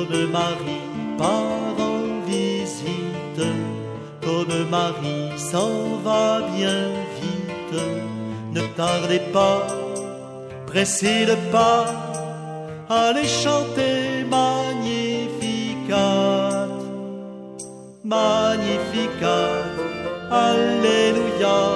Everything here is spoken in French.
comme Marie part en visite, comme Marie s'en va bien vite. Ne tardez pas, pressez le pas, allez chanter Magnificat, Magnificat, Alléluia.